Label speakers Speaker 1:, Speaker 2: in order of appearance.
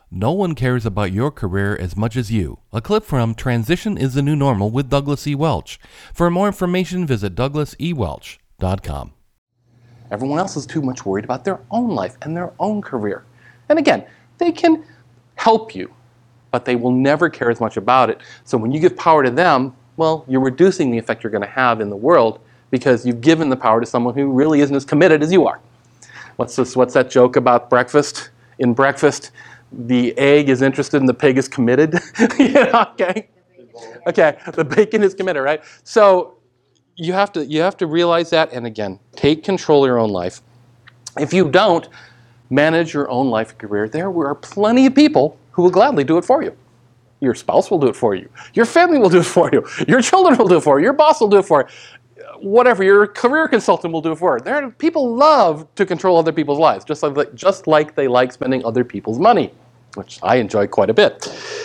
Speaker 1: No one cares about your career as much as you. A clip from Transition is the New Normal with Douglas E. Welch. For more information, visit douglasewelch.com. Everyone else is too much worried about their own life and their own career. And again, they can help you, but they will never care as much about it. So when you give power to them, well, you're reducing the effect you're going to have in the world because you've given the power to someone who really isn't as committed as you are. What's that joke about breakfast? In breakfast, the egg is interested and the pig is committed. Okay, the bacon is committed, right? So you have to realize that, and again, take control of your own life. If you don't manage your own life and career, there are plenty of people who will gladly do it for you. Your spouse will do it for you. Your family will do it for you. Your children will do it for you. Your boss will do it for you. Whatever, your career consultant will do it for you. People love to control other people's lives, just like they like spending other people's money, which I enjoy quite a bit.